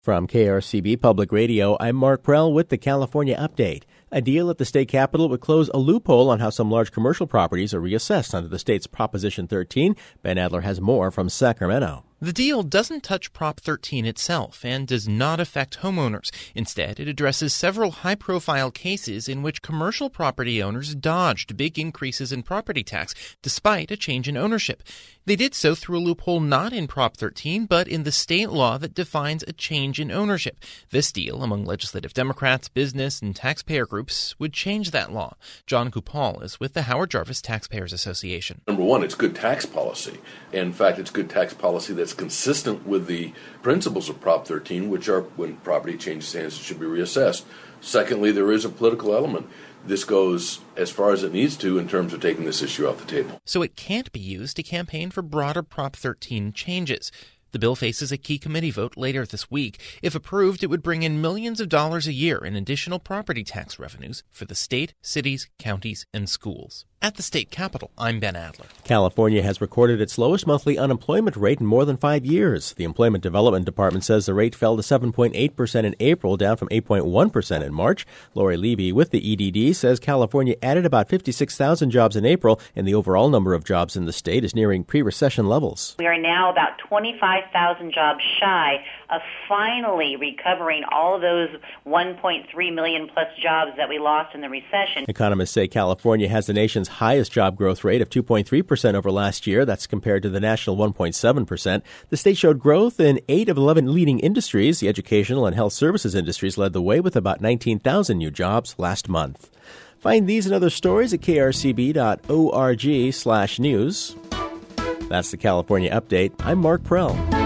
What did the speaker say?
From KRCB Public Radio, I'm Mark Prell with the California Update. A deal at the state capitol would close a loophole on how some large commercial properties are reassessed under the state's Proposition 13. Ben Adler has more from Sacramento. The deal doesn't touch Prop 13 itself and does not affect homeowners. Instead, it addresses several high-profile cases in which commercial property owners dodged big increases in property tax despite a change in ownership. They did so through a loophole not in Prop 13, but in the state law that defines a change in ownership. This deal, among legislative Democrats, business, and taxpayer groups, would change that law. John Kupal is with the Howard Jarvis Taxpayers Association. Number one, it's good tax policy. In fact, it's good tax policy that's consistent with the principles of Prop 13, which are when property changes hands, it should be reassessed. Secondly, there is a political element. This goes as far as it needs to in terms of taking this issue off the table. So it can't be used to campaign for broader Prop 13 changes. The bill faces a key committee vote later this week. If approved, it would bring in millions of dollars a year in additional property tax revenues for the state, cities, counties, and schools. At the state capitol, I'm Ben Adler. California has recorded its lowest monthly unemployment rate in more than 5 years. The Employment Development Department says the rate fell to 7.8% in April, down from 8.1% in March. Lori Levy with the EDD says California added about 56,000 jobs in April, and the overall number of jobs in the state is nearing pre-recession levels. We are now about 25,000 jobs shy of finally recovering all of those 1.3 million plus jobs that we lost in the recession. Economists say California has the nation's highest job growth rate of 2.3% over last year. That's compared to the national 1.7%. The state showed growth in 8 of 11 leading industries. The educational and health services industries led the way with about 19,000 new jobs last month. Find these and other stories at krcb.org/news. That's the California Update. I'm Mark Prell.